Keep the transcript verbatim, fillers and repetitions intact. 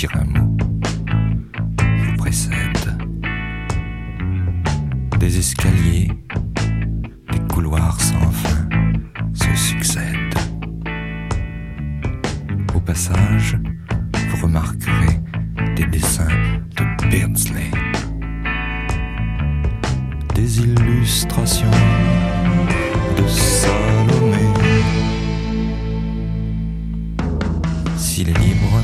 dire un mot vous précède. Des escaliers, des couloirs sans fin se succèdent. Au passage, vous remarquerez des dessins de Beardsley, des illustrations de Salomé. S'il est libre,